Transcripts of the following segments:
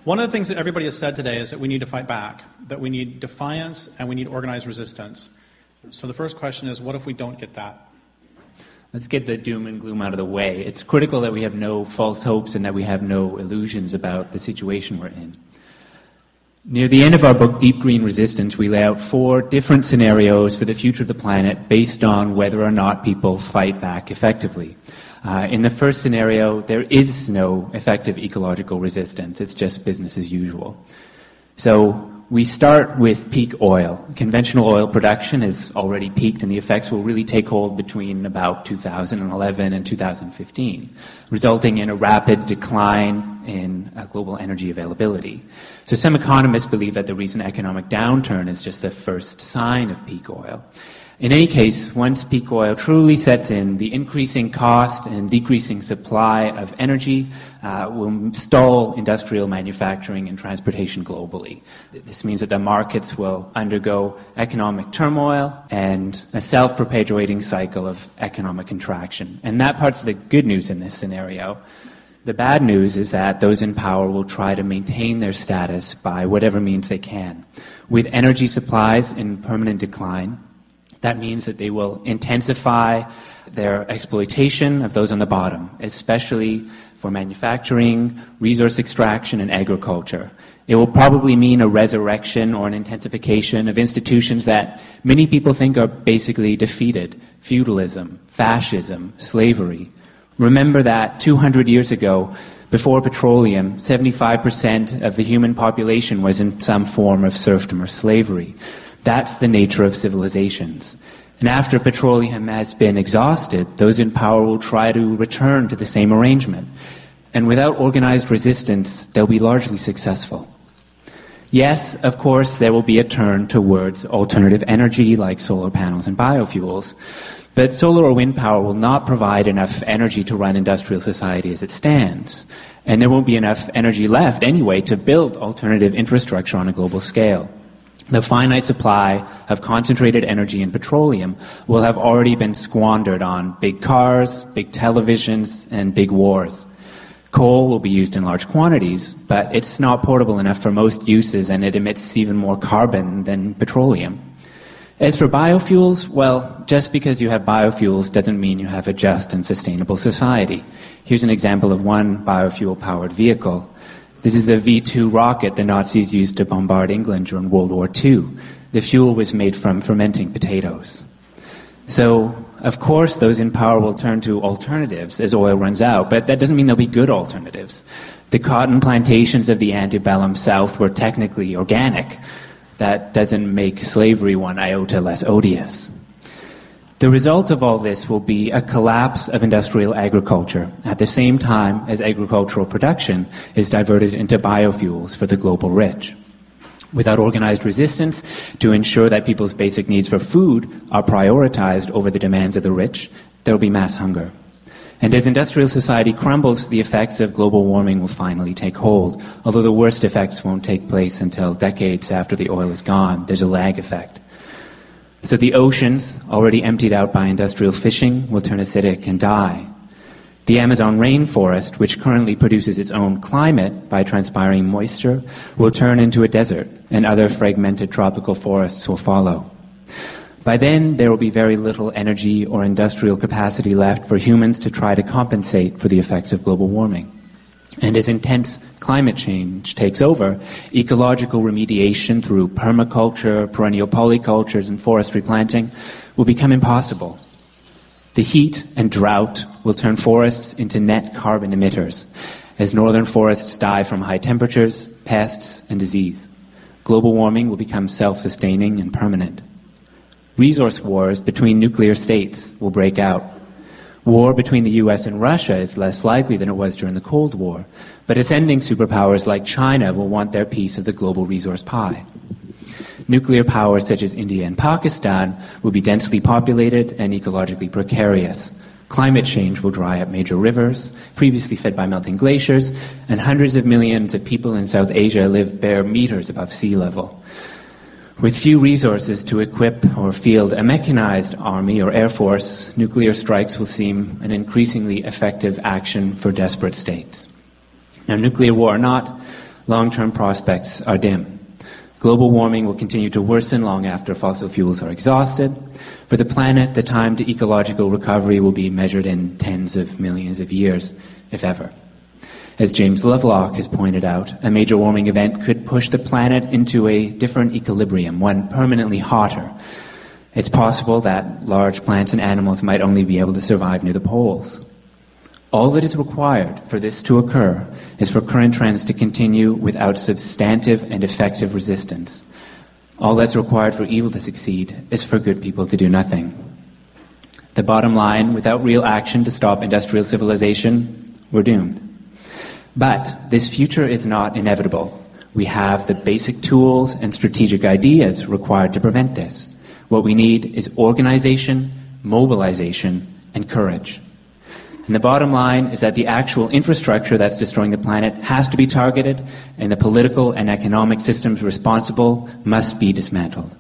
One of the things that everybody has said today is that we need to fight back, that we need defiance and we need organized resistance. So the first question is, what if we don't get that? Let's get the doom and gloom out of the way. It's critical that we have no false hopes and that we have no illusions about the situation we're in. Near the end of our book, Deep Green Resistance, we lay out 4 different scenarios for the future of the planet based on whether or not people fight back effectively. In the first scenario, there is no effective ecological resistance. It's just business as usual. So we start with peak oil. Conventional oil production has already peaked, and the effects will really take hold between about 2011 and 2015, resulting in a rapid decline in global energy availability. So some economists believe that the recent economic downturn is just the first sign of peak oil. In any case, once peak oil truly sets in, the increasing cost and decreasing supply of energy will stall industrial manufacturing and transportation globally. This means that the markets will undergo economic turmoil and a self-perpetuating cycle of economic contraction. And that part's the good news in this scenario. The bad news is that those in power will try to maintain their status by whatever means they can. With energy supplies in permanent decline, that means that they will intensify their exploitation of those on the bottom, especially for manufacturing, resource extraction, and agriculture. It will probably mean a resurrection or an intensification of institutions that many people think are basically defeated: feudalism, fascism, slavery. Remember that 200 years ago, before petroleum, 75% of the human population was in some form of serfdom or slavery. That's the nature of civilizations. And after petroleum has been exhausted, those in power will try to return to the same arrangement. And without organized resistance, they'll be largely successful. Yes, of course, there will be a turn towards alternative energy like solar panels and biofuels. But solar or wind power will not provide enough energy to run industrial society as it stands. And there won't be enough energy left anyway to build alternative infrastructure on a global scale. The finite supply of concentrated energy in petroleum will have already been squandered on big cars, big televisions, and big wars. Coal will be used in large quantities, but it's not portable enough for most uses, and it emits even more carbon than petroleum. As for biofuels, well, just because you have biofuels doesn't mean you have a just and sustainable society. Here's an example of one biofuel-powered vehicle. This is the V-2 rocket the Nazis used to bombard England during World War II. The fuel was made from fermenting potatoes. So, of course, those in power will turn to alternatives as oil runs out, but that doesn't mean there'll be good alternatives. The cotton plantations of the antebellum South were technically organic. That doesn't make slavery one iota less odious. The result of all this will be a collapse of industrial agriculture at the same time as agricultural production is diverted into biofuels for the global rich. Without organized resistance to ensure that people's basic needs for food are prioritized over the demands of the rich, there will be mass hunger. And as industrial society crumbles, the effects of global warming will finally take hold, although the worst effects won't take place until decades after the oil is gone. There's a lag effect. So the oceans, already emptied out by industrial fishing, will turn acidic and die. The Amazon rainforest, which currently produces its own climate by transpiring moisture, will turn into a desert, and other fragmented tropical forests will follow. By then, there will be very little energy or industrial capacity left for humans to try to compensate for the effects of global warming. And as intense climate change takes over, ecological remediation through permaculture, perennial polycultures, and forest replanting will become impossible. The heat and drought will turn forests into net carbon emitters, as northern forests die from high temperatures, pests, and disease. Global warming will become self-sustaining and permanent. Resource wars between nuclear states will break out. War between the US and Russia is less likely than it was during the Cold War, but ascending superpowers like China will want their piece of the global resource pie. Nuclear powers such as India and Pakistan will be densely populated and ecologically precarious. Climate change will dry up major rivers, previously fed by melting glaciers, and hundreds of millions of people in South Asia live bare meters above sea level. With few resources to equip or field a mechanized army or air force, nuclear strikes will seem an increasingly effective action for desperate states. Now, nuclear war or not, long-term prospects are dim. Global warming will continue to worsen long after fossil fuels are exhausted. For the planet, the time to ecological recovery will be measured in tens of millions of years, if ever. As James Lovelock has pointed out, a major warming event could push the planet into a different equilibrium, one permanently hotter. It's possible that large plants and animals might only be able to survive near the poles. All that is required for this to occur is for current trends to continue without substantive and effective resistance. All that's required for evil to succeed is for good people to do nothing. The bottom line, without real action to stop industrial civilization, we're doomed. But this future is not inevitable. We have the basic tools and strategic ideas required to prevent this. What we need is organization, mobilization, and courage. And the bottom line is that the actual infrastructure that's destroying the planet has to be targeted, and the political and economic systems responsible must be dismantled.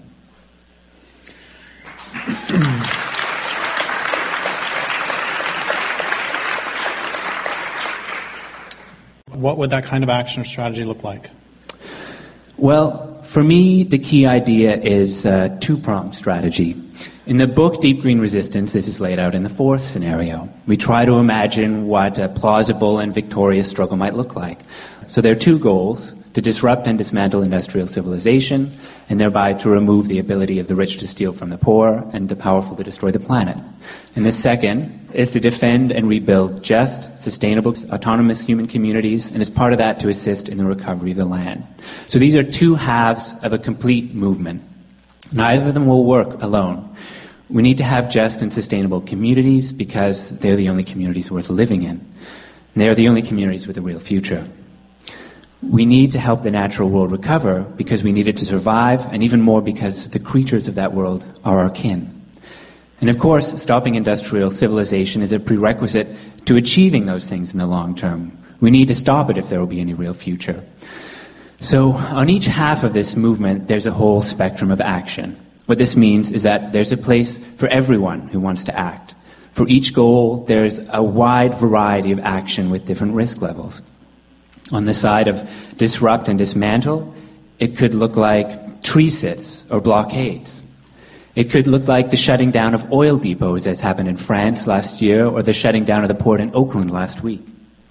What would that kind of action or strategy look like? Well, for me, the key idea is a two-pronged strategy. In the book Deep Green Resistance, this is laid out in the fourth scenario. We try to imagine what a plausible and victorious struggle might look like. So there are two goals: to disrupt and dismantle industrial civilization, and thereby to remove the ability of the rich to steal from the poor and the powerful to destroy the planet. And the second is to defend and rebuild just, sustainable, autonomous human communities, and as part of that, to assist in the recovery of the land. So these are two halves of a complete movement. Neither of them will work alone. We need to have just and sustainable communities because they're the only communities worth living in. And they're the only communities with a real future. We need to help the natural world recover because we need it to survive, and even more because the creatures of that world are our kin. And of course, stopping industrial civilization is a prerequisite to achieving those things in the long term. We need to stop it if there will be any real future. So on each half of this movement, there's a whole spectrum of action. What this means is that there's a place for everyone who wants to act. For each goal, there's a wide variety of action with different risk levels. On the side of disrupt and dismantle, it could look like tree sits or blockades. It could look like the shutting down of oil depots, as happened in France last year, or the shutting down of the port in Oakland last week.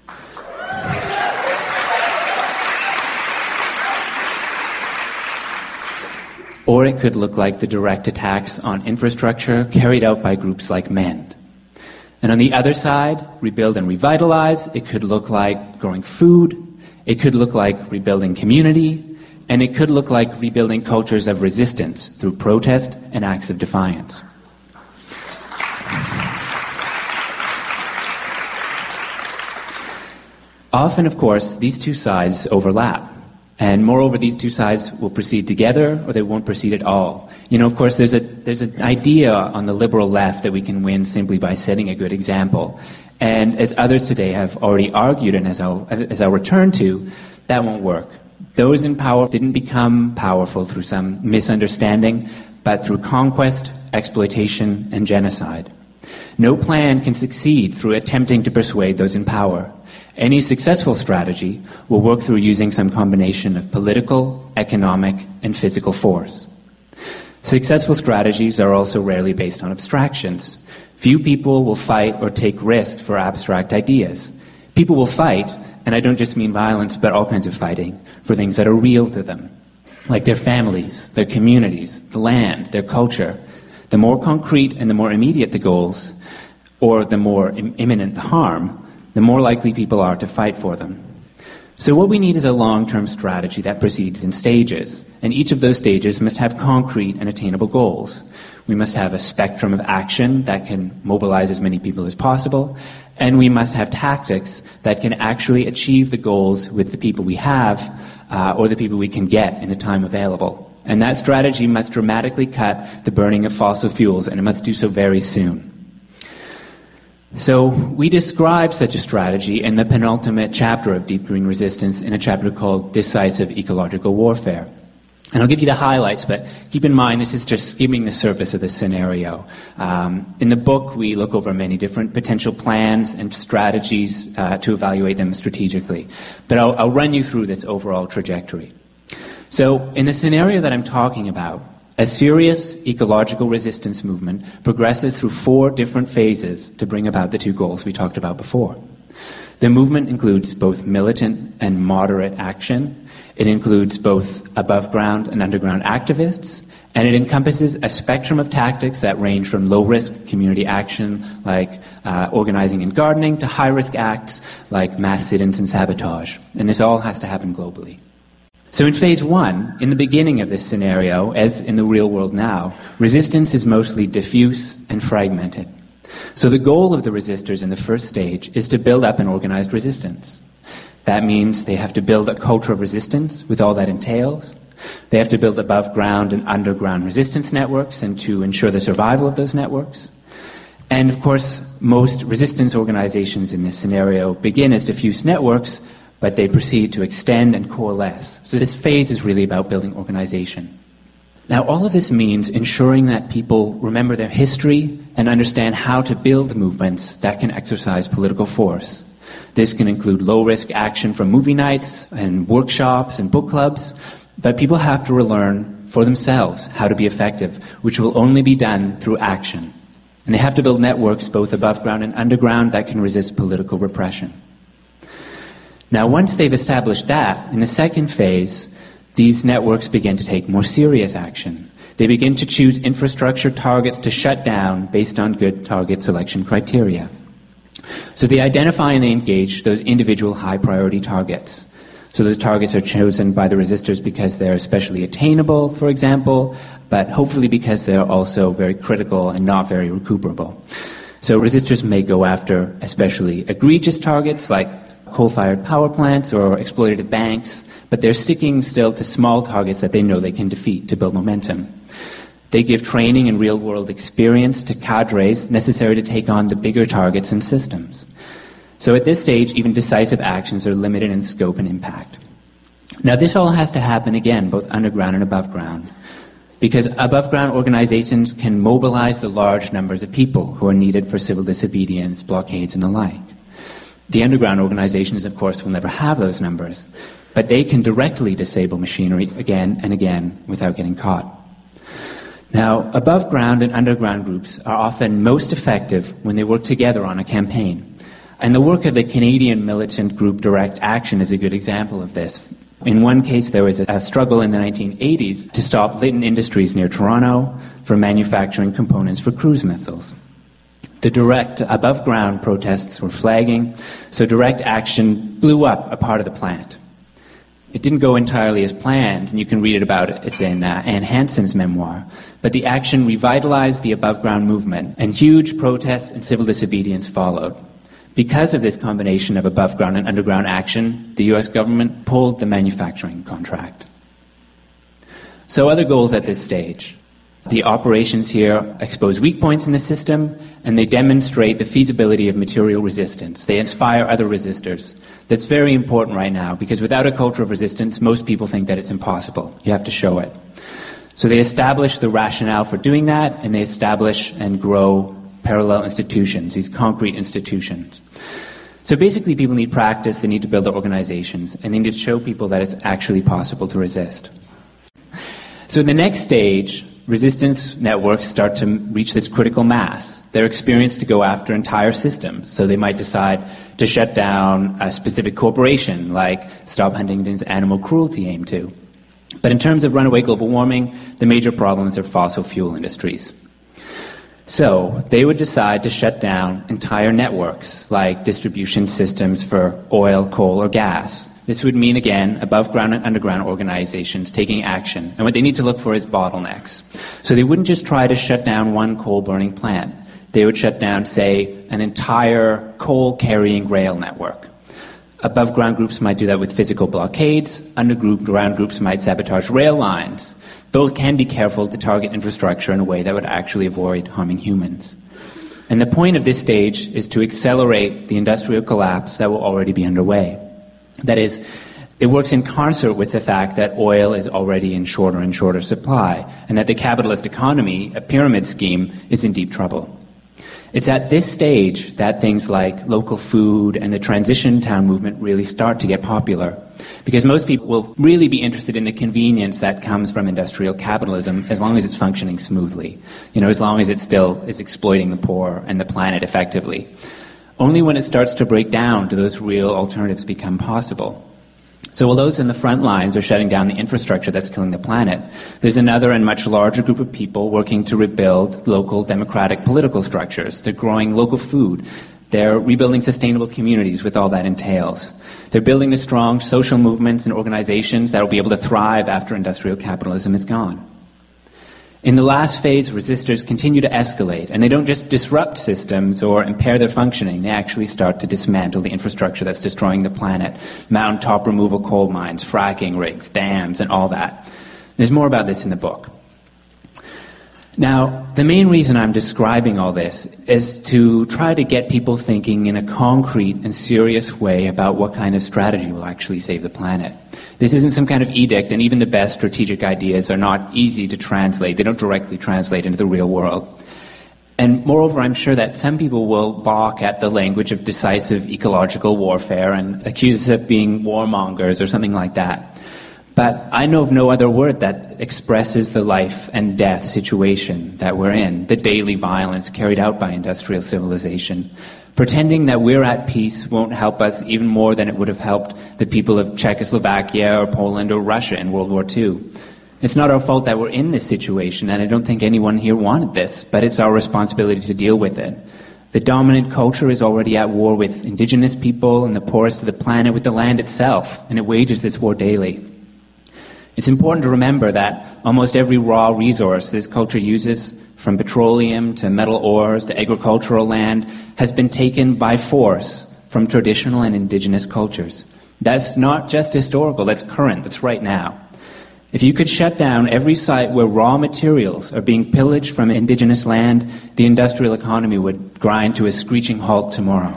Or it could look like the direct attacks on infrastructure carried out by groups like MEND. And on the other side, rebuild and revitalize, it could look like growing food, it could look like rebuilding community, and it could look like rebuilding cultures of resistance through protest and acts of defiance. Often, of course, these two sides overlap. And moreover, these two sides will proceed together or they won't proceed at all. You know, of course, there's an idea on the liberal left that we can win simply by setting a good example. And as others today have already argued, and as I'll return to, that won't work. Those in power didn't become powerful through some misunderstanding, but through conquest, exploitation, and genocide. No plan can succeed through attempting to persuade those in power. Any successful strategy will work through using some combination of political, economic, and physical force. Successful strategies are also rarely based on abstractions. Few people will fight or take risks for abstract ideas. People will fight, and I don't just mean violence, but all kinds of fighting, for things that are real to them, like their families, their communities, the land, their culture. The more concrete and the more immediate the goals, or the more imminent the harm, the more likely people are to fight for them. So what we need is a long-term strategy that proceeds in stages, and each of those stages must have concrete and attainable goals. We must have a spectrum of action that can mobilize as many people as possible, and we must have tactics that can actually achieve the goals with the people we have, or the people we can get in the time available. And that strategy must dramatically cut the burning of fossil fuels, and it must do so very soon. So we describe such a strategy in the penultimate chapter of Deep Green Resistance in a chapter called Decisive Ecological Warfare. And I'll give you the highlights, but keep in mind this is just skimming the surface of the scenario. In the book, we look over many different potential plans and strategies to evaluate them strategically. But I'll run you through this overall trajectory. So in the scenario that I'm talking about, a serious ecological resistance movement progresses through 4 different phases to bring about the 2 goals we talked about before. The movement includes both militant and moderate action. It includes both above-ground and underground activists, and it encompasses a spectrum of tactics that range from low-risk community action, like organizing and gardening, to high-risk acts like mass sit-ins and sabotage. And this all has to happen globally. So in phase 1, in the beginning of this scenario, as in the real world now, resistance is mostly diffuse and fragmented. So the goal of the resistors in the first stage is to build up an organized resistance. That means they have to build a culture of resistance with all that entails. They have to build above ground and underground resistance networks and to ensure the survival of those networks. And of course, most resistance organizations in this scenario begin as diffuse networks, but they proceed to extend and coalesce. So this phase is really about building organization. Now, all of this means ensuring that people remember their history and understand how to build movements that can exercise political force. This can include low-risk action from movie nights and workshops and book clubs, but people have to relearn for themselves how to be effective, which will only be done through action. And they have to build networks both above ground and underground that can resist political repression. Now, once they've established that, in the second phase, these networks begin to take more serious action. They begin to choose infrastructure targets to shut down based on good target selection criteria. So they identify and they engage those individual high-priority targets. So those targets are chosen by the resistors because they're especially attainable, for example, but hopefully because they're also very critical and not very recuperable. So resistors may go after especially egregious targets like coal-fired power plants or exploitative banks, but they're sticking still to small targets that they know they can defeat to build momentum. They give training and real-world experience to cadres necessary to take on the bigger targets and systems. So at this stage, even decisive actions are limited in scope and impact. Now, this all has to happen, again, both underground and above ground, because above-ground organizations can mobilize the large numbers of people who are needed for civil disobedience, blockades, and the like. The underground organizations, of course, will never have those numbers, but they can directly disable machinery again and again without getting caught. Now, above ground and underground groups are often most effective when they work together on a campaign. And the work of the Canadian militant group Direct Action is a good example of this. In one case, there was a struggle in the 1980s to stop Lytton Industries near Toronto from manufacturing components for cruise missiles. The direct above-ground protests were flagging, so Direct Action blew up a part of the plant. It didn't go entirely as planned, and you can read about it in Anne Hanson's memoir, but the action revitalized the above-ground movement, and huge protests and civil disobedience followed. Because of this combination of above-ground and underground action, the U.S. government pulled the manufacturing contract. So other goals at this stage. The operations here expose weak points in the system, and they demonstrate the feasibility of material resistance. They inspire other resistors. That's very important right now, because without a culture of resistance, most people think that it's impossible. You have to show it. So they establish the rationale for doing that, and they establish and grow parallel institutions, these concrete institutions. So basically, people need practice, they need to build their organizations, and they need to show people that it's actually possible to resist. So in the next stage, resistance networks start to reach this critical mass. They're experienced to go after entire systems, so they might decide to shut down a specific corporation, like Stop Huntington's Animal Cruelty aim to. But in terms of runaway global warming, the major problems are fossil fuel industries. So they would decide to shut down entire networks, like distribution systems for oil, coal, or gas. This would mean, again, above-ground and underground organizations taking action. And what they need to look for is bottlenecks. So they wouldn't just try to shut down one coal-burning plant. They would shut down, say, an entire coal-carrying rail network. Above-ground groups might do that with physical blockades. Underground groups might sabotage rail lines. Both can be careful to target infrastructure in a way that would actually avoid harming humans. And the point of this stage is to accelerate the industrial collapse that will already be underway. That is, It works in concert with the fact that oil is already in shorter and shorter supply, and that the capitalist economy, a pyramid scheme, is in deep trouble. It's at this stage that things like local food and the transition town movement really start to get popular, because most people will really be interested in the convenience that comes from industrial capitalism as long as it's functioning smoothly, as long as it still is exploiting the poor and the planet effectively. Only when it starts to break down do those real alternatives become possible. So while those in the front lines are shutting down the infrastructure that's killing the planet, there's another and much larger group of people working to rebuild local democratic political structures. They're growing local food. They're rebuilding sustainable communities with all that entails. They're building the strong social movements and organizations that will be able to thrive after industrial capitalism is gone. In the last phase, resistors continue to escalate, and they don't just disrupt systems or impair their functioning, they actually start to dismantle the infrastructure that's destroying the planet, mountaintop removal coal mines, fracking rigs, dams, and all that. There's more about this in the book. Now, the main reason I'm describing all this is to try to get people thinking in a concrete and serious way about what kind of strategy will actually save the planet. This isn't some kind of edict, and even the best strategic ideas are not easy to translate. They don't directly translate into the real world. And moreover, I'm sure that some people will balk at the language of decisive ecological warfare and accuse us of being warmongers or something like that. But I know of no other word that expresses the life and death situation that we're in, the daily violence carried out by industrial civilization. Pretending that we're at peace won't help us even more than it would have helped the people of Czechoslovakia or Poland or Russia in World War II. It's not our fault that we're in this situation, and I don't think anyone here wanted this, but it's our responsibility to deal with it. The dominant culture is already at war with indigenous people and the poorest of the planet, with the land itself, and it wages this war daily. It's important to remember that almost every raw resource this culture uses, from petroleum to metal ores to agricultural land, has been taken by force from traditional and indigenous cultures. That's not just historical, that's current, that's right now. If you could shut down every site where raw materials are being pillaged from indigenous land, the industrial economy would grind to a screeching halt tomorrow.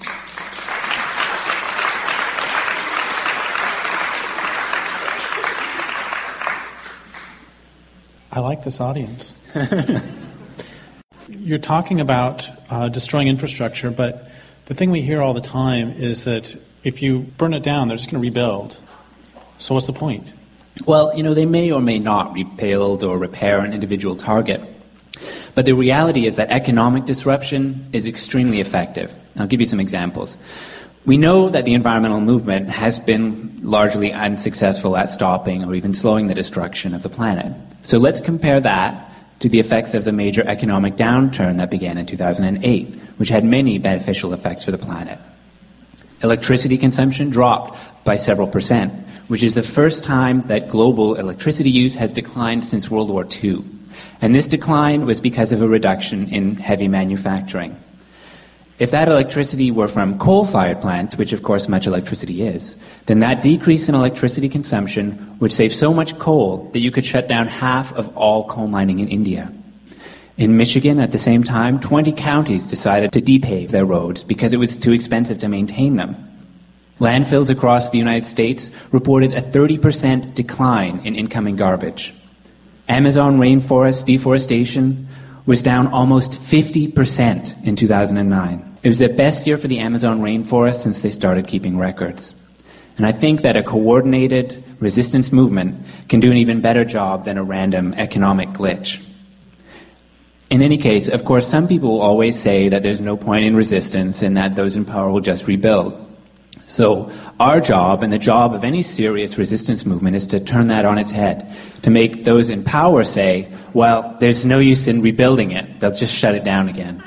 I like this audience. You're talking about destroying infrastructure, but the thing we hear all the time is that if you burn it down, they're just going to rebuild. So what's the point? Well, they may or may not rebuild or repair an individual target. But the reality is that economic disruption is extremely effective. I'll give you some examples. We know that the environmental movement has been largely unsuccessful at stopping or even slowing the destruction of the planet. So let's compare that to the effects of the major economic downturn that began in 2008, which had many beneficial effects for the planet. Electricity consumption dropped by several percent, which is the first time that global electricity use has declined since World War II. And this decline was because of a reduction in heavy manufacturing. If that electricity were from coal-fired plants, which of course much electricity is, then that decrease in electricity consumption would save so much coal that you could shut down half of all coal mining in India. In Michigan, at the same time, 20 counties decided to depave their roads because it was too expensive to maintain them. Landfills across the United States reported a 30% decline in incoming garbage. Amazon rainforest deforestation was down almost 50% in 2009. It was the best year for the Amazon rainforest since they started keeping records. And I think that a coordinated resistance movement can do an even better job than a random economic glitch. In any case, of course, some people will always say that there's no point in resistance and that those in power will just rebuild. So our job and the job of any serious resistance movement is to turn that on its head, to make those in power say, well, there's no use in rebuilding it. They'll just shut it down again.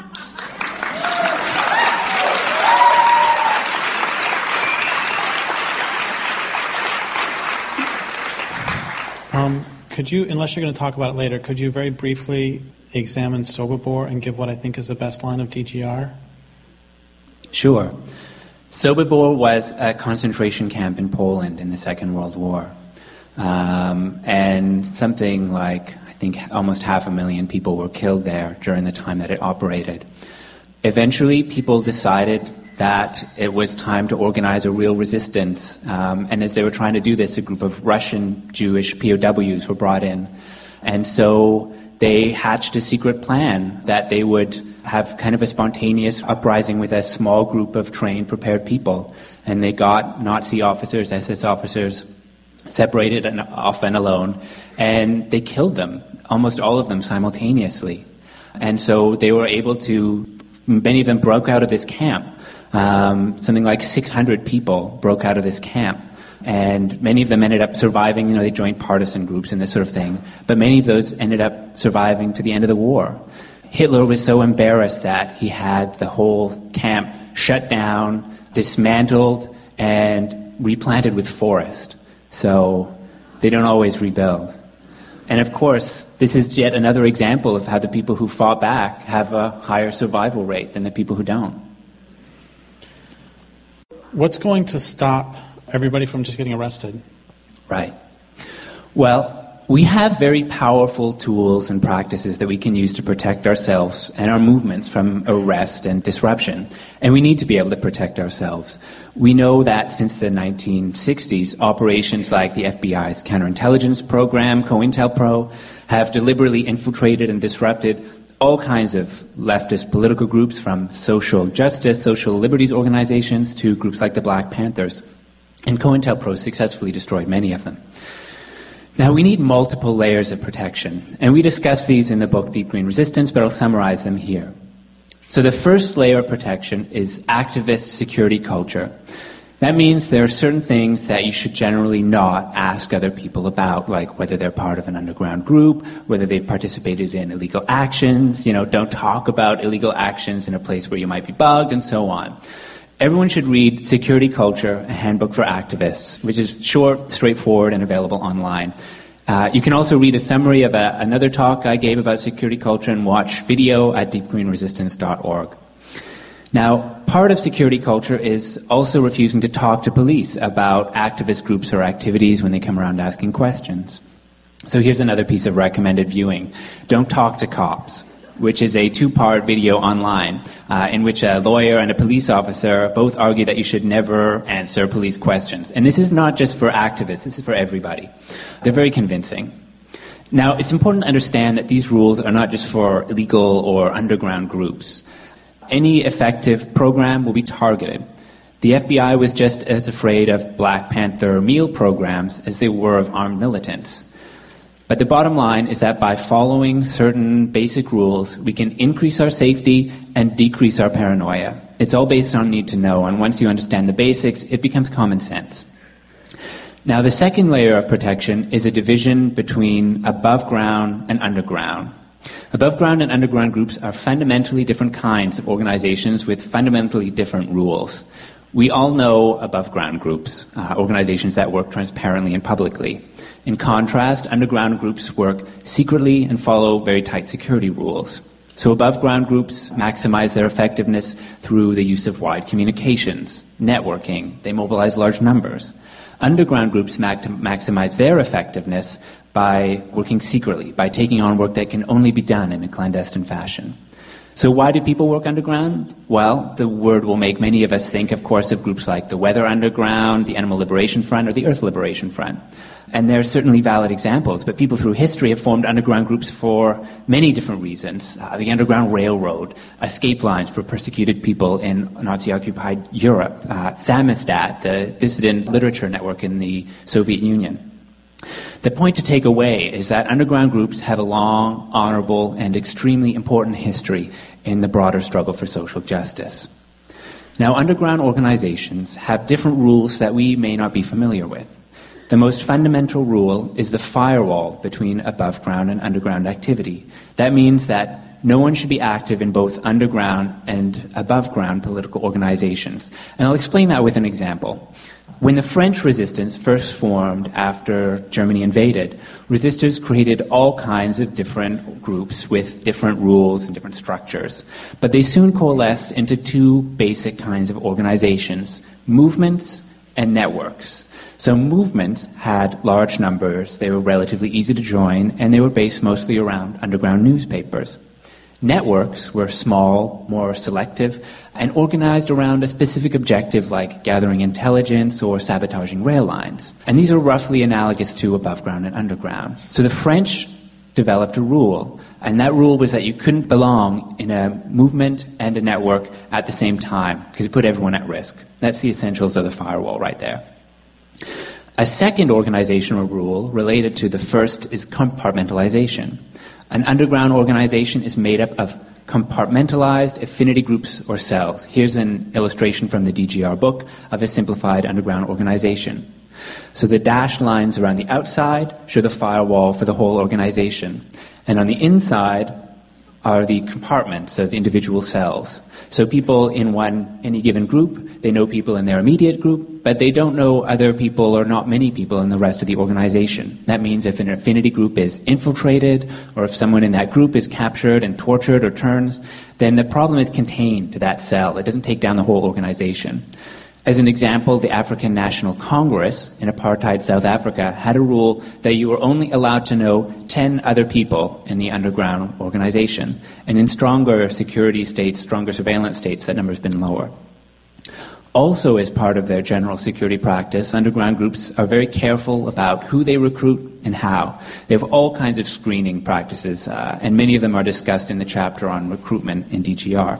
Could you, unless you're going to talk about it later, could you very briefly examine Sobibor and give what I think is the best line of DGR? Sure. Sobibor was a concentration camp in Poland in the Second World War. And something like, I think, almost 500,000 people were killed there during the time that it operated. Eventually, people decided that it was time to organize a real resistance. And as they were trying to do this, a group of Russian Jewish POWs were brought in. And so they hatched a secret plan that they would have kind of a spontaneous uprising with a small group of trained, prepared people. And they got Nazi officers, SS officers, separated and off and alone, and they killed them, almost all of them simultaneously. And so they were able to, many of them broke out of this camp. Something like 600 people broke out of this camp. And many of them ended up surviving, they joined partisan groups and this sort of thing. But many of those ended up surviving to the end of the war. Hitler was so embarrassed that he had the whole camp shut down, dismantled, and replanted with forest. So they don't always rebuild. And of course, this is yet another example of how the people who fought back have a higher survival rate than the people who don't. What's going to stop everybody from just getting arrested? Right. Well, we have very powerful tools and practices that we can use to protect ourselves and our movements from arrest and disruption. And we need to be able to protect ourselves. We know that since the 1960s, operations like the FBI's counterintelligence program, COINTELPRO, have deliberately infiltrated and disrupted all kinds of leftist political groups, from social justice, social liberties organizations, to groups like the Black Panthers. And COINTELPRO successfully destroyed many of them. Now, we need multiple layers of protection, and we discuss these in the book Deep Green Resistance, but I'll summarize them here. So the first layer of protection is activist security culture. That means there are certain things that you should generally not ask other people about, like whether they're part of an underground group, whether they've participated in illegal actions, don't talk about illegal actions in a place where you might be bugged, and so on. Everyone should read Security Culture, a Handbook for Activists, which is short, straightforward, and available online. You can also read a summary of another talk I gave about security culture and watch video at deepgreenresistance.org. Now, part of security culture is also refusing to talk to police about activist groups or activities when they come around asking questions. So here's another piece of recommended viewing. Don't talk to cops, which is a 2-part video online in which a lawyer and a police officer both argue that you should never answer police questions. And this is not just for activists, this is for everybody. They're very convincing. Now, it's important to understand that these rules are not just for illegal or underground groups. Any effective program will be targeted. The FBI was just as afraid of Black Panther meal programs as they were of armed militants. But the bottom line is that by following certain basic rules, we can increase our safety and decrease our paranoia. It's all based on need to know, and once you understand the basics, it becomes common sense. Now, the second layer of protection is a division between above ground and underground. Above ground and underground groups are fundamentally different kinds of organizations with fundamentally different rules. We all know above ground groups, organizations that work transparently and publicly. In contrast, underground groups work secretly and follow very tight security rules. So above ground groups maximize their effectiveness through the use of wide communications, networking. They mobilize large numbers. Underground groups maximize their effectiveness by working secretly, by taking on work that can only be done in a clandestine fashion. So why do people work underground? Well, the word will make many of us think, of course, of groups like the Weather Underground, the Animal Liberation Front, or the Earth Liberation Front. And they're certainly valid examples, but people through history have formed underground groups for many different reasons. The Underground Railroad, escape lines for persecuted people in Nazi-occupied Europe, Samizdat, the dissident literature network in the Soviet Union. The point to take away is that underground groups have a long, honorable, and extremely important history in the broader struggle for social justice. Now, underground organizations have different rules that we may not be familiar with. The most fundamental rule is the firewall between above ground and underground activity. That means that no one should be active in both underground and above ground political organizations. And I'll explain that with an example. When the French resistance first formed after Germany invaded, resistors created all kinds of different groups with different rules and different structures. But they soon coalesced into 2 basic kinds of organizations: movements and networks. So movements had large numbers, they were relatively easy to join, and they were based mostly around underground newspapers. Networks were small, more selective, and organized around a specific objective like gathering intelligence or sabotaging rail lines. And these are roughly analogous to above ground and underground. So the French developed a rule, and that rule was that you couldn't belong in a movement and a network at the same time because it put everyone at risk. That's the essentials of the firewall right there. A second organizational rule related to the first is compartmentalization. An underground organization is made up of compartmentalized affinity groups or cells. Here's an illustration from the DGR book of a simplified underground organization. So the dashed lines around the outside show the firewall for the whole organization. And on the inside are the compartments of individual cells. So people in any given group, they know people in their immediate group, but they don't know other people or not many people in the rest of the organization. That means if an affinity group is infiltrated, or if someone in that group is captured and tortured or turns, then the problem is contained to that cell. It doesn't take down the whole organization. As an example, the African National Congress in apartheid South Africa had a rule that you were only allowed to know 10 other people in the underground organization. And in stronger security states, stronger surveillance states, that number has been lower. Also, as part of their general security practice, underground groups are very careful about who they recruit and how. They have all kinds of screening practices, and many of them are discussed in the chapter on recruitment in DGR.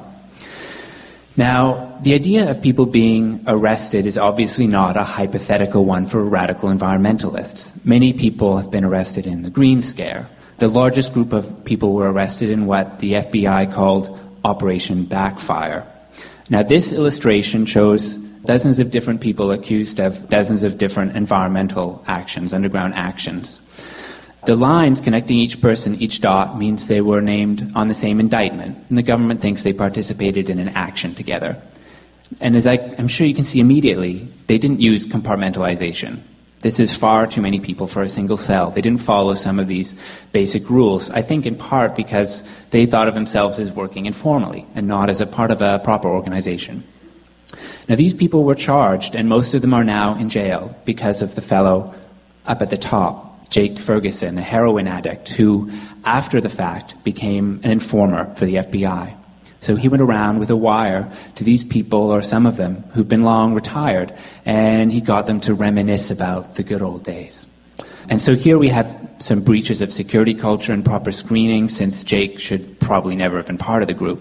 Now, the idea of people being arrested is obviously not a hypothetical one for radical environmentalists. Many people have been arrested in the Green Scare. The largest group of people were arrested in what the FBI called Operation Backfire. Now, this illustration shows dozens of different people accused of dozens of different environmental actions, underground actions. The lines connecting each person, each dot, means they were named on the same indictment, and the government thinks they participated in an action together. And as I'm sure you can see immediately, they didn't use compartmentalization. This is far too many people for a single cell. They didn't follow some of these basic rules, I think in part because they thought of themselves as working informally and not as a part of a proper organization. Now, these people were charged, and most of them are now in jail because of the fellow up at the top, Jake Ferguson, a heroin addict who, after the fact, became an informer for the FBI. So he went around with a wire to these people, or some of them, who've been long retired, and he got them to reminisce about the good old days. And so here we have some breaches of security culture and proper screening, since Jake should probably never have been part of the group.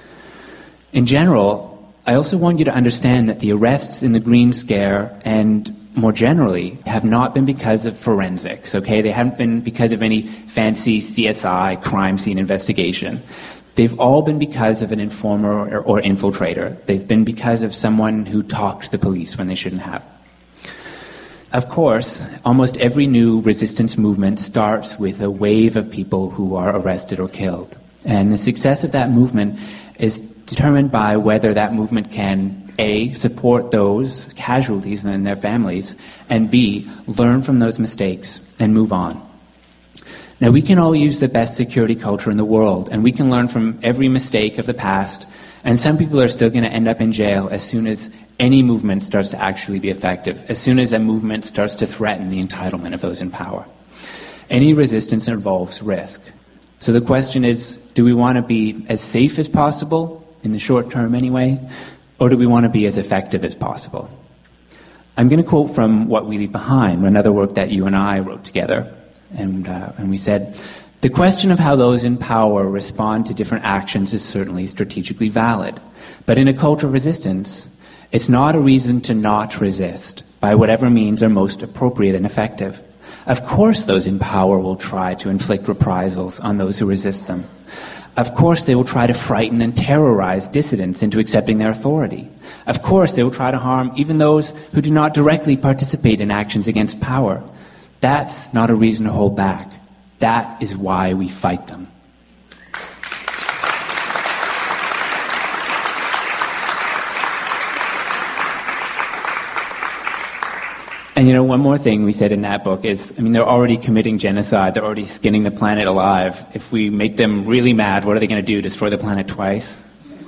In general, I also want you to understand that the arrests in the Green Scare and more generally have not been because of forensics, okay? They haven't been because of any fancy CSI crime scene investigation. They've all been because of an informer or infiltrator. They've been because of someone who talked to the police when they shouldn't have. Of course, almost every new resistance movement starts with a wave of people who are arrested or killed. And the success of that movement is determined by whether that movement can A, support those casualties and their families, and B, learn from those mistakes and move on. Now, we can all use the best security culture in the world, and we can learn from every mistake of the past, and some people are still going to end up in jail as soon as any movement starts to actually be effective, as soon as a movement starts to threaten the entitlement of those in power. Any resistance involves risk. So the question is, do we want to be as safe as possible, in the short term anyway, or do we want to be as effective as possible? I'm going to quote from What We Leave Behind, another work that you and I wrote together. And we said, the question of how those in power respond to different actions is certainly strategically valid. But in a culture of resistance, it's not a reason to not resist by whatever means are most appropriate and effective. Of course those in power will try to inflict reprisals on those who resist them. Of course they will try to frighten and terrorize dissidents into accepting their authority. Of course they will try to harm even those who do not directly participate in actions against power. That's not a reason to hold back. That is why we fight them. And one more thing we said in that book is, they're already committing genocide. They're already skinning the planet alive. If we make them really mad, what are they going to do, destroy the planet twice?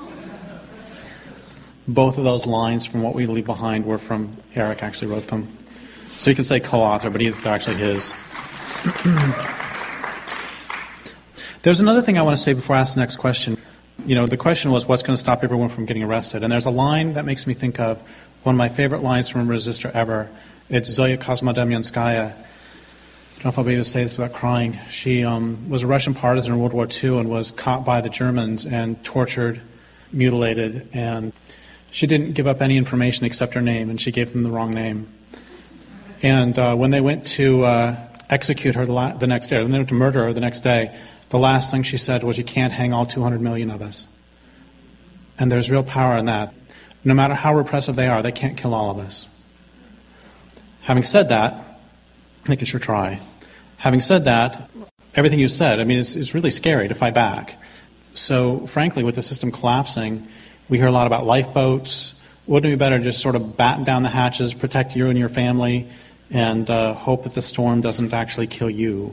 Both of those lines from What We Leave Behind were from Eric, actually wrote them. So you can say co-author, but they're actually his. There's another thing I want to say before I ask the next question. The question was, what's going to stop everyone from getting arrested? And there's a line that makes me think of one of my favorite lines from a resistor ever. It's Zoya Kosmodemyanskaya. I don't know if I'll be able to say this without crying. She was a Russian partisan in World War II and was caught by the Germans and tortured, mutilated, and she didn't give up any information except her name, and she gave them the wrong name. And when they went to execute her the next day, when they went to murder her the next day, the last thing she said was, "You can't hang all 200 million of us." And there's real power in that. No matter how repressive they are, they can't kill all of us. Having said that, they can sure try. Having said that, everything you said, it's really scary to fight back. So, frankly, with the system collapsing, we hear a lot about lifeboats. Wouldn't it be better to just sort of batten down the hatches, protect you and your family, and hope that the storm doesn't actually kill you?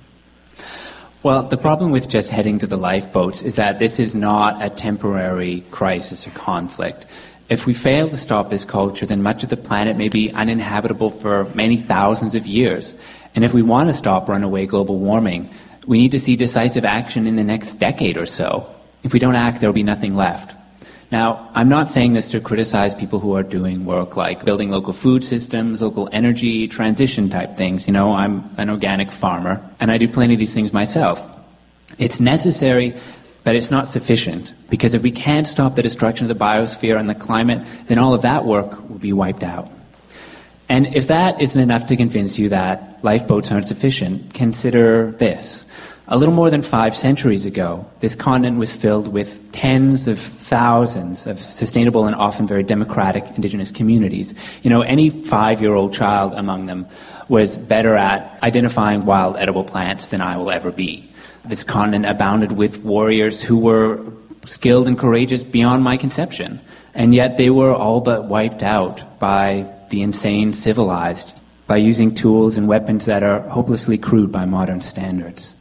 Well, the problem with just heading to the lifeboats is that this is not a temporary crisis or conflict. If we fail to stop this culture, then much of the planet may be uninhabitable for many thousands of years. And if we want to stop runaway global warming, we need to see decisive action in the next decade or so. If we don't act, there will be nothing left. Now, I'm not saying this to criticize people who are doing work like building local food systems, local energy, transition type things. I'm an organic farmer, and I do plenty of these things myself. It's necessary, but it's not sufficient, because if we can't stop the destruction of the biosphere and the climate, then all of that work will be wiped out. And if that isn't enough to convince you that lifeboats aren't sufficient, consider this. A little more than 5 centuries ago, this continent was filled with tens of thousands of sustainable and often very democratic indigenous communities. Any 5-year-old child among them was better at identifying wild edible plants than I will ever be. This continent abounded with warriors who were skilled and courageous beyond my conception, and yet they were all but wiped out by the insane civilized, by using tools and weapons that are hopelessly crude by modern standards.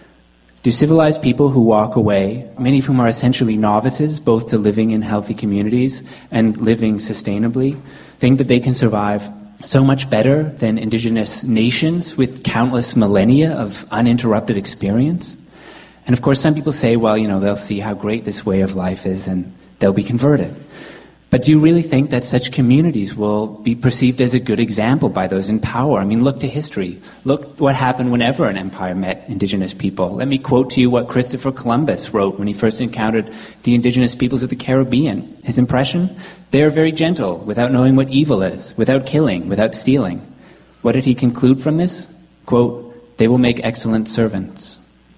Do civilized people who walk away, many of whom are essentially novices, both to living in healthy communities and living sustainably, think that they can survive so much better than indigenous nations with countless millennia of uninterrupted experience? And of course, some people say, well, they'll see how great this way of life is and they'll be converted. But do you really think that such communities will be perceived as a good example by those in power? Look to history. Look what happened whenever an empire met indigenous people. Let me quote to you what Christopher Columbus wrote when he first encountered the indigenous peoples of the Caribbean. His impression? They are very gentle, without knowing what evil is, without killing, without stealing. What did he conclude from this? Quote, they will make excellent servants.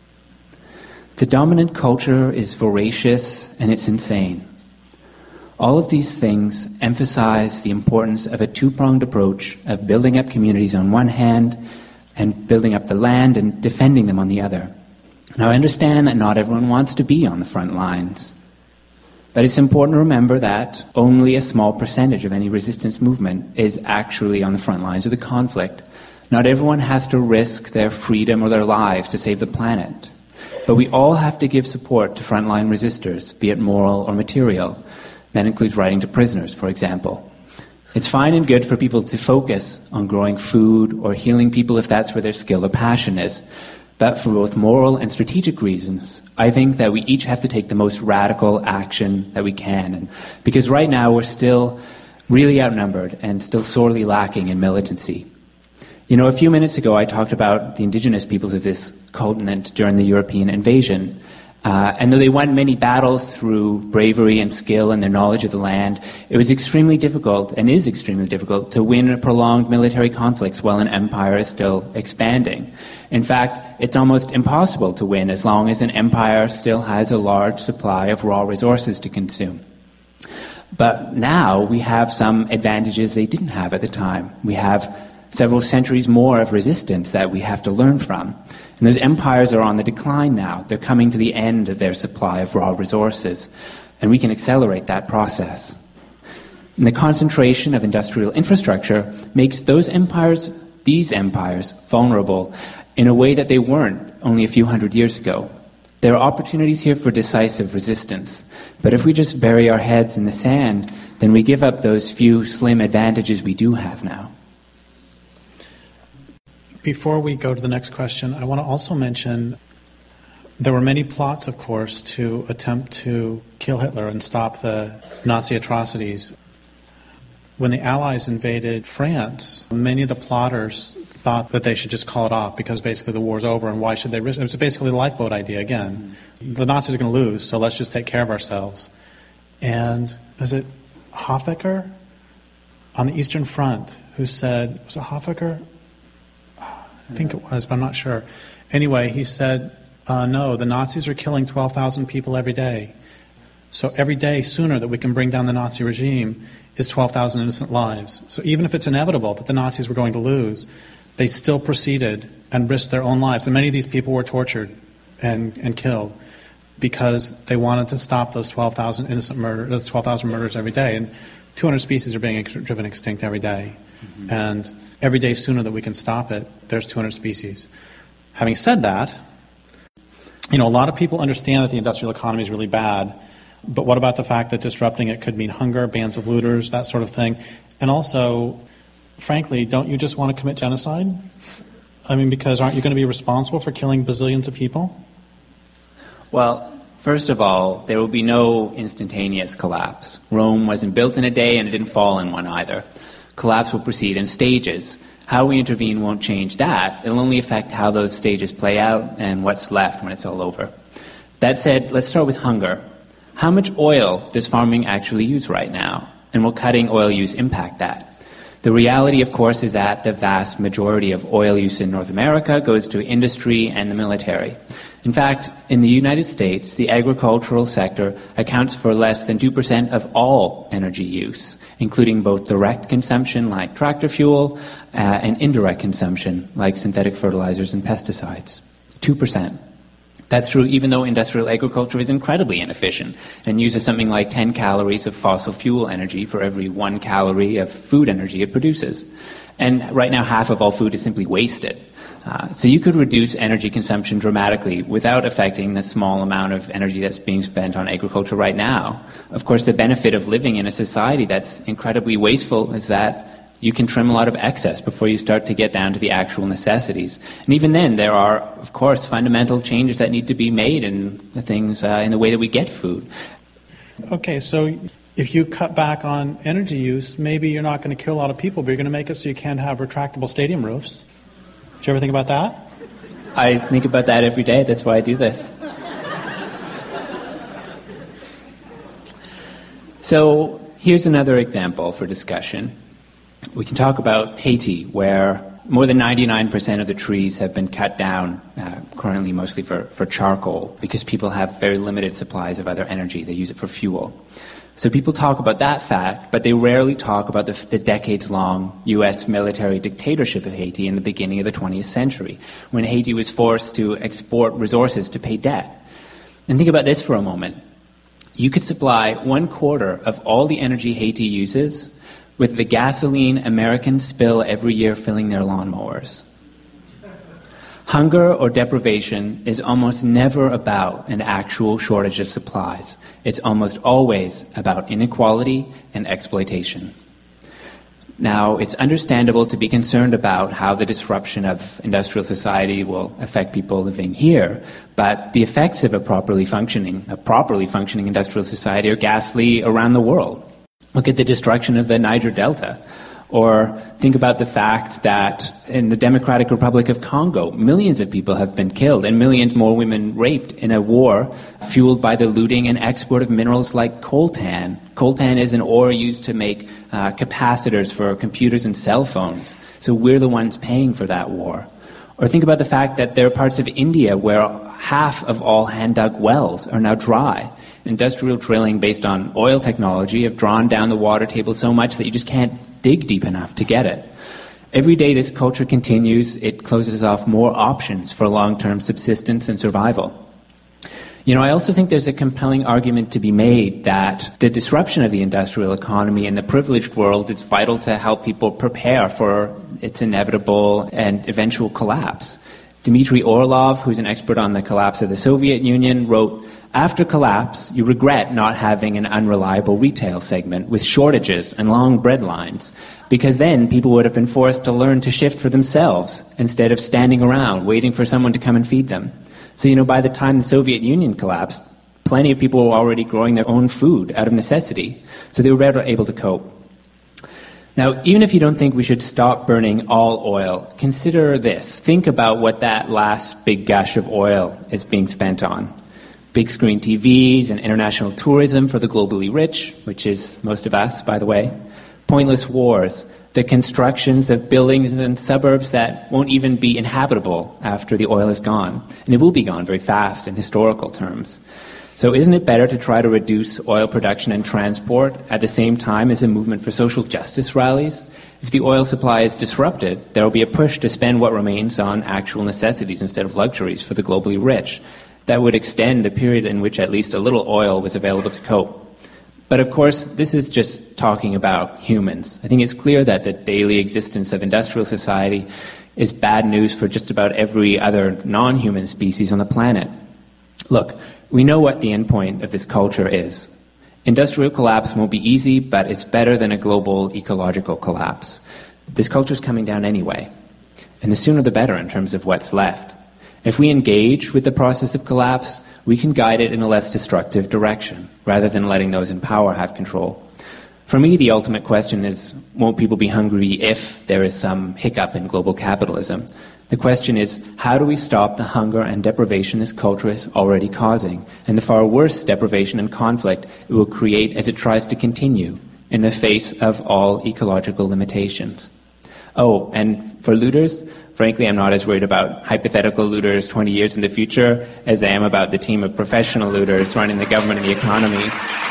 The dominant culture is voracious and it's insane. All of these things emphasize the importance of a two-pronged approach of building up communities on one hand and building up the land and defending them on the other. Now, I understand that not everyone wants to be on the front lines, but it's important to remember that only a small percentage of any resistance movement is actually on the front lines of the conflict. Not everyone has to risk their freedom or their lives to save the planet, but we all have to give support to frontline resistors, be it moral or material. That includes writing to prisoners, for example. It's fine and good for people to focus on growing food or healing people if that's where their skill or passion is. But for both moral and strategic reasons, I think that we each have to take the most radical action that we can. And because right now we're still really outnumbered and still sorely lacking in militancy. A few minutes ago I talked about the indigenous peoples of this continent during the European invasion. And though they won many battles through bravery and skill and their knowledge of the land, it was extremely difficult, and is extremely difficult, to win prolonged military conflicts while an empire is still expanding. In fact, it's almost impossible to win as long as an empire still has a large supply of raw resources to consume. But now we have some advantages they didn't have at the time. We have several centuries more of resistance that we have to learn from. And those empires are on the decline now. They're coming to the end of their supply of raw resources. And we can accelerate that process. And the concentration of industrial infrastructure makes these empires, vulnerable in a way that they weren't only a few hundred years ago. There are opportunities here for decisive resistance. But if we just bury our heads in the sand, then we give up those few slim advantages we do have now. Before we go to the next question, I want to also mention there were many plots, of course, to attempt to kill Hitler and stop the Nazi atrocities. When the Allies invaded France, many of the plotters thought that they should just call it off because basically the war's over and why should they risk it? It was basically the lifeboat idea again. The Nazis are going to lose, so let's just take care of ourselves. And is it Hofecker on the Eastern Front who said, was it Hofecker? I think it was, but I'm not sure. Anyway, he said, no, the Nazis are killing 12,000 people every day. So every day sooner that we can bring down the Nazi regime is 12,000 innocent lives. So even if it's inevitable that the Nazis were going to lose, they still proceeded and risked their own lives. And many of these people were tortured and killed because they wanted to stop those 12,000 those 12,000 murders every day. And 200 species are being driven extinct every day. Mm-hmm. And every day sooner that we can stop it, there's 200 species. Having said that, a lot of people understand that the industrial economy is really bad, but what about the fact that disrupting it could mean hunger, bands of looters, that sort of thing? And also, frankly, don't you just want to commit genocide? Because aren't you going to be responsible for killing bazillions of people? Well, first of all, there will be no instantaneous collapse. Rome wasn't built in a day and it didn't fall in one either. Collapse will proceed in stages. How we intervene won't change that. It'll only affect how those stages play out and what's left when it's all over. That said, let's start with hunger. How much oil does farming actually use right now? And will cutting oil use impact that? The reality, of course, is that the vast majority of oil use in North America goes to industry and the military. In fact, in the United States, the agricultural sector accounts for less than 2% of all energy use, including both direct consumption like tractor fuel and indirect consumption like synthetic fertilizers and pesticides. 2%. That's true even though industrial agriculture is incredibly inefficient and uses something like 10 calories of fossil fuel energy for every 1 calorie of food energy it produces. And right now, half of all food is simply wasted. So you could reduce energy consumption dramatically without affecting the small amount of energy that's being spent on agriculture right now. Of course, the benefit of living in a society that's incredibly wasteful is that you can trim a lot of excess before you start to get down to the actual necessities. And even then, there are, of course, fundamental changes that need to be made in the things, in the way that we get food. Okay, so if you cut back on energy use, maybe you're not going to kill a lot of people, but you're going to make it so you can't have retractable stadium roofs. Did you ever think about that? I think about that every day. That's why I do this. So here's another example for discussion. We can talk about Haiti, where more than 99% of the trees have been cut down, currently mostly for charcoal, because people have very limited supplies of other energy. They use it for fuel. So people talk about that fact, but they rarely talk about the decades-long U.S. military dictatorship of Haiti in the beginning of the 20th century, when Haiti was forced to export resources to pay debt. And think about this for a moment. You could supply 1/4 of all the energy Haiti uses with the gasoline Americans spill every year filling their lawnmowers. Hunger or deprivation is almost never about an actual shortage of supplies. It's almost always about inequality and exploitation. Now, it's understandable to be concerned about how the disruption of industrial society will affect people living here, but the effects of a properly functioning industrial society are ghastly around the world. Look at the destruction of the Niger Delta. Or think about the fact that in the Democratic Republic of Congo, millions of people have been killed and millions more women raped in a war fueled by the looting and export of minerals like coltan. Coltan is an ore used to make capacitors for computers and cell phones. So we're the ones paying for that war. Or think about the fact that there are parts of India where half of all hand-dug wells are now dry. Industrial drilling based on oil technology have drawn down the water table so much that you just can't dig deep enough to get it. Every day this culture continues, it closes off more options for long-term subsistence and survival. I also think there's a compelling argument to be made that the disruption of the industrial economy in the privileged world is vital to help people prepare for its inevitable and eventual collapse. Dmitry Orlov, who's an expert on the collapse of the Soviet Union, wrote, "After collapse, you regret not having an unreliable retail segment with shortages and long bread lines, because then people would have been forced to learn to shift for themselves instead of standing around waiting for someone to come and feed them. So, by the time the Soviet Union collapsed, plenty of people were already growing their own food out of necessity, so they were better able to cope. Now, even if you don't think we should stop burning all oil, consider this. Think about what that last big gush of oil is being spent on. Big screen TVs and international tourism for the globally rich, which is most of us, by the way. Pointless wars, the constructions of buildings and suburbs that won't even be inhabitable after the oil is gone. And it will be gone very fast in historical terms. So isn't it better to try to reduce oil production and transport at the same time as a movement for social justice rallies? If the oil supply is disrupted, there will be a push to spend what remains on actual necessities instead of luxuries for the globally rich. That would extend the period in which at least a little oil was available to cope. But of course, this is just talking about humans. I think it's clear that the daily existence of industrial society is bad news for just about every other non-human species on the planet. Look, we know what the endpoint of this culture is. Industrial collapse won't be easy, but it's better than a global ecological collapse. This culture's coming down anyway. And the sooner the better in terms of what's left. If we engage with the process of collapse, we can guide it in a less destructive direction, rather than letting those in power have control. For me, the ultimate question is, won't people be hungry if there is some hiccup in global capitalism? The question is, how do we stop the hunger and deprivation this culture is already causing, and the far worse deprivation and conflict it will create as it tries to continue in the face of all ecological limitations? Oh, and for looters, frankly, I'm not as worried about hypothetical looters 20 years in the future as I am about the team of professional looters running the government and the economy.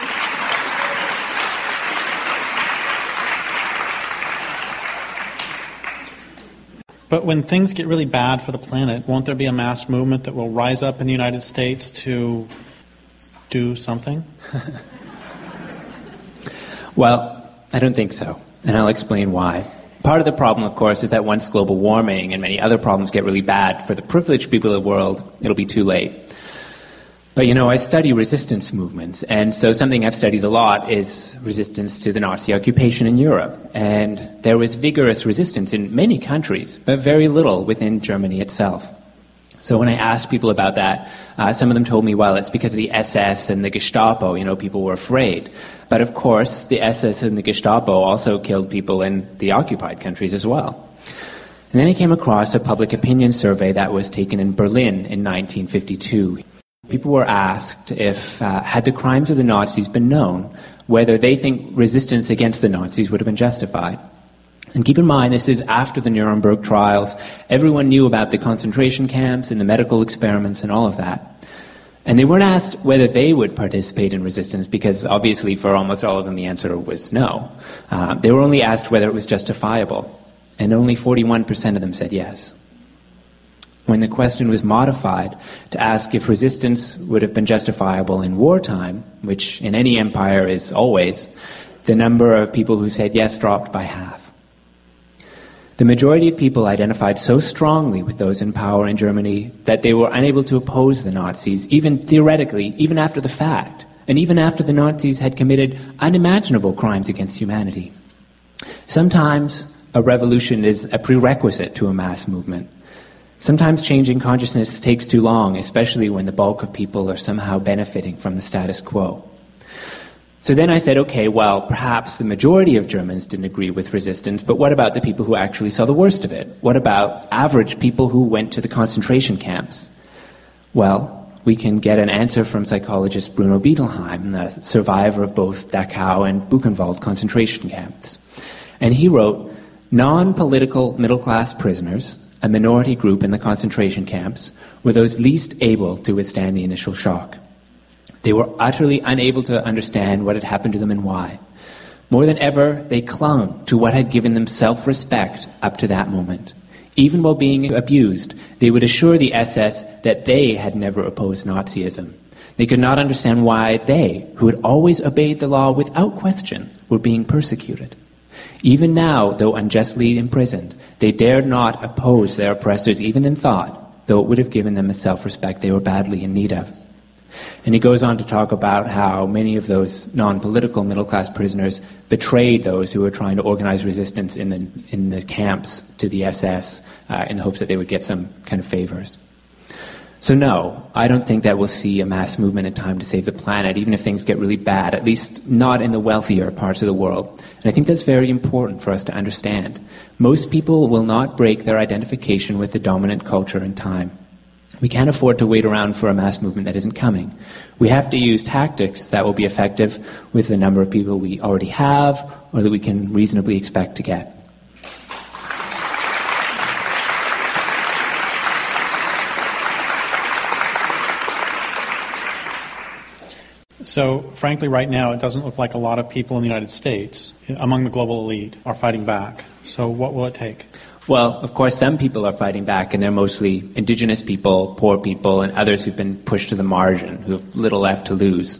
But when things get really bad for the planet, won't there be a mass movement that will rise up in the United States to do something? Well, I don't think so, and I'll explain why. Part of the problem, of course, is that once global warming and many other problems get really bad for the privileged people of the world, it'll be too late. But I study resistance movements, and so something I've studied a lot is resistance to the Nazi occupation in Europe. And there was vigorous resistance in many countries, but very little within Germany itself. So when I asked people about that, some of them told me, well, it's because of the SS and the Gestapo, people were afraid. But of course, the SS and the Gestapo also killed people in the occupied countries as well. And then I came across a public opinion survey that was taken in Berlin in 1952. People were asked if, had the crimes of the Nazis been known, whether they think resistance against the Nazis would have been justified. And keep in mind, this is after the Nuremberg trials. Everyone knew about the concentration camps and the medical experiments and all of that. And they weren't asked whether they would participate in resistance, because obviously for almost all of them the answer was no. They were only asked whether it was justifiable, and only 41% of them said yes. When the question was modified to ask if resistance would have been justifiable in wartime, which in any empire is always, the number of people who said yes dropped by half. The majority of people identified so strongly with those in power in Germany that they were unable to oppose the Nazis, even theoretically, even after the fact, and even after the Nazis had committed unimaginable crimes against humanity. Sometimes a revolution is a prerequisite to a mass movement. Sometimes changing consciousness takes too long, especially when the bulk of people are somehow benefiting from the status quo. So then I said, okay, well, perhaps the majority of Germans didn't agree with resistance, but what about the people who actually saw the worst of it? What about average people who went to the concentration camps? Well, we can get an answer from psychologist Bruno Biedelheim, the survivor of both Dachau and Buchenwald concentration camps. And he wrote, non-political middle-class prisoners, a minority group in the concentration camps, were those least able to withstand the initial shock. They were utterly unable to understand what had happened to them and why. More than ever, they clung to what had given them self-respect up to that moment. Even while being abused, they would assure the SS that they had never opposed Nazism. They could not understand why they, who had always obeyed the law without question, were being persecuted. Even now, though unjustly imprisoned, they dared not oppose their oppressors even in thought, though it would have given them a self-respect they were badly in need of. And he goes on to talk about how many of those non-political middle-class prisoners betrayed those who were trying to organize resistance in the camps to the SS in the hopes that they would get some kind of favors. So no, I don't think that we'll see a mass movement in time to save the planet, even if things get really bad, at least not in the wealthier parts of the world. And I think that's very important for us to understand. Most people will not break their identification with the dominant culture in time. We can't afford to wait around for a mass movement that isn't coming. We have to use tactics that will be effective with the number of people we already have or that we can reasonably expect to get. So, frankly, right now, it doesn't look like a lot of people in the United States, among the global elite, are fighting back. So what will it take? Well, of course, some people are fighting back, and they're mostly indigenous people, poor people, and others who've been pushed to the margin, who have little left to lose.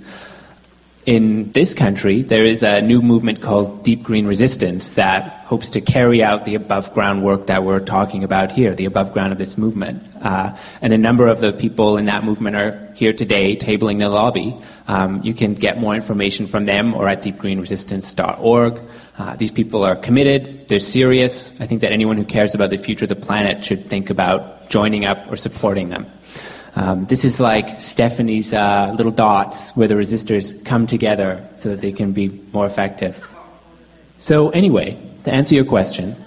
In this country, there is a new movement called Deep Green Resistance that hopes to carry out the above-ground work that we're talking about here, the above ground of this movement. And a number of the people in that movement are here today, tabling the lobby. You can get more information from them or at deepgreenresistance.org. These people are committed, they're serious. I think that anyone who cares about the future of the planet should think about joining up or supporting them. This is like Stephanie's little dots where the resistors come together so that they can be more effective. So anyway, to answer your question,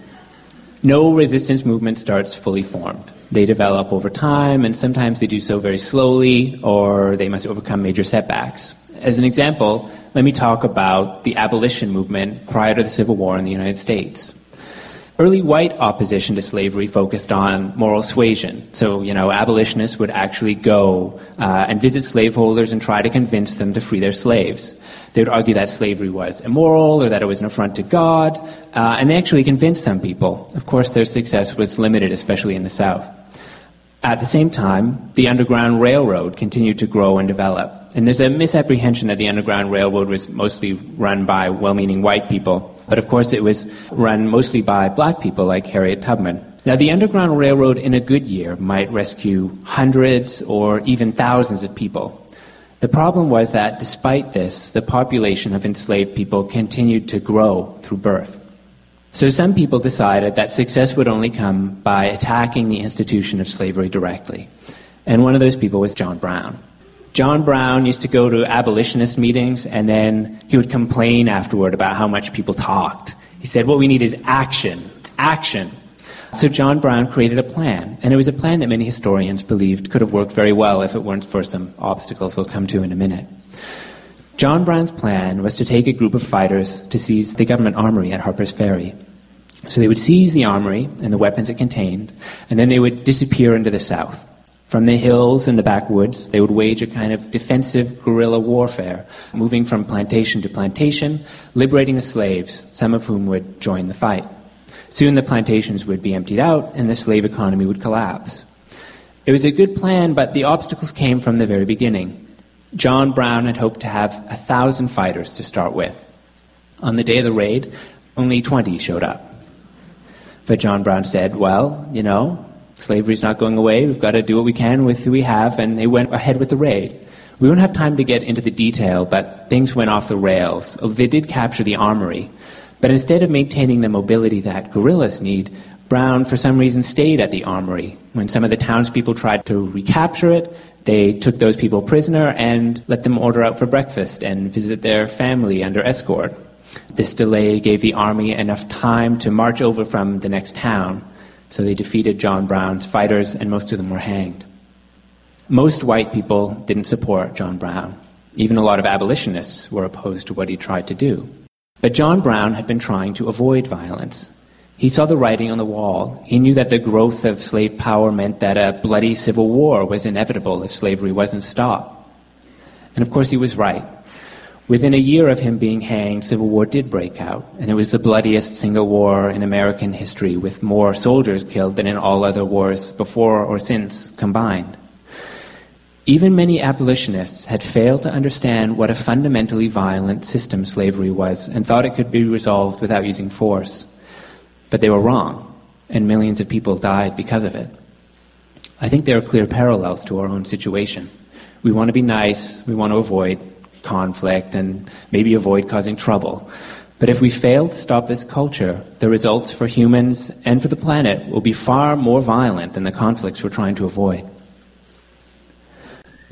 no resistance movement starts fully formed. They develop over time, and sometimes they do so very slowly, or they must overcome major setbacks. As an example, let me talk about the abolition movement prior to the Civil War in the United States. Early white opposition to slavery focused on moral suasion. So, abolitionists would actually go and visit slaveholders and try to convince them to free their slaves. They would argue that slavery was immoral or that it was an affront to God, and they actually convinced some people. Of course, their success was limited, especially in the South. At the same time, the Underground Railroad continued to grow and develop. And there's a misapprehension that the Underground Railroad was mostly run by well-meaning white people. But of course it was run mostly by black people like Harriet Tubman. Now the Underground Railroad in a good year might rescue hundreds or even thousands of people. The problem was that despite this, the population of enslaved people continued to grow through birth. So some people decided that success would only come by attacking the institution of slavery directly. And one of those people was John Brown. John Brown used to go to abolitionist meetings, and then he would complain afterward about how much people talked. He said, what we need is action, action. So John Brown created a plan, and it was a plan that many historians believed could have worked very well if it weren't for some obstacles we'll come to in a minute. John Brown's plan was to take a group of fighters to seize the government armory at Harper's Ferry. So they would seize the armory and the weapons it contained, and then they would disappear into the South. From the hills and the backwoods, they would wage a kind of defensive guerrilla warfare, moving from plantation to plantation, liberating the slaves, some of whom would join the fight. Soon the plantations would be emptied out, and the slave economy would collapse. It was a good plan, but the obstacles came from the very beginning. John Brown had hoped to have 1,000 fighters to start with. On the day of the raid, only 20 showed up. But John Brown said, well, slavery's not going away. We've got to do what we can with who we have, and they went ahead with the raid. We won't have time to get into the detail, but things went off the rails. They did capture the armory, but instead of maintaining the mobility that guerrillas need, Brown, for some reason, stayed at the armory. When some of the townspeople tried to recapture it, they took those people prisoner and let them order out for breakfast and visit their family under escort. This delay gave the army enough time to march over from the next town, so they defeated John Brown's fighters, and most of them were hanged. Most white people didn't support John Brown. Even a lot of abolitionists were opposed to what he tried to do. But John Brown had been trying to avoid violence. He saw the writing on the wall. He knew that the growth of slave power meant that a bloody civil war was inevitable if slavery wasn't stopped. And of course he was right. Within a year of him being hanged, civil war did break out, and it was the bloodiest single war in American history, with more soldiers killed than in all other wars before or since combined. Even many abolitionists had failed to understand what a fundamentally violent system slavery was and thought it could be resolved without using force. But they were wrong, and millions of people died because of it. I think there are clear parallels to our own situation. We want to be nice, we want to avoid conflict, and maybe avoid causing trouble. But if we fail to stop this culture, the results for humans and for the planet will be far more violent than the conflicts we're trying to avoid.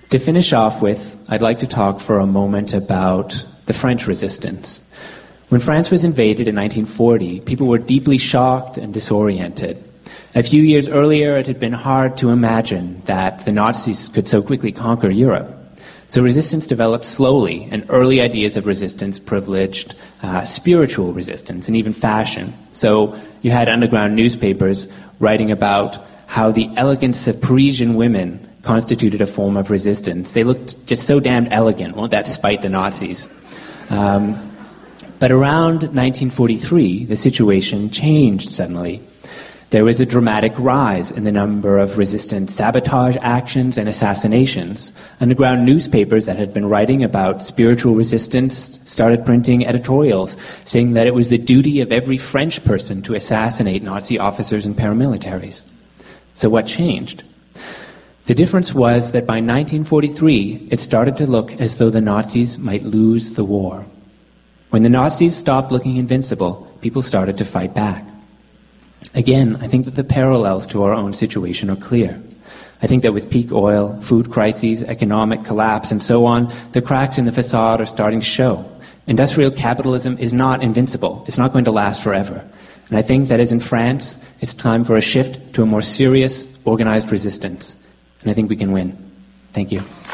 To finish off with, I'd like to talk for a moment about the French resistance. When France was invaded in 1940, people were deeply shocked and disoriented. A few years earlier, it had been hard to imagine that the Nazis could so quickly conquer Europe. So resistance developed slowly, and early ideas of resistance privileged spiritual resistance and even fashion. So you had underground newspapers writing about how the elegance of Parisian women constituted a form of resistance. They looked just so damned elegant, won't that spite the Nazis? But around 1943, the situation changed suddenly. There was a dramatic rise in the number of resistance sabotage actions and assassinations. Underground newspapers that had been writing about spiritual resistance started printing editorials saying that it was the duty of every French person to assassinate Nazi officers and paramilitaries. So what changed? The difference was that by 1943, it started to look as though the Nazis might lose the war. When the Nazis stopped looking invincible, people started to fight back. Again, I think that the parallels to our own situation are clear. I think that with peak oil, food crises, economic collapse, and so on, the cracks in the facade are starting to show. Industrial capitalism is not invincible. It's not going to last forever. And I think that as in France, it's time for a shift to a more serious, organized resistance. And I think we can win. Thank you.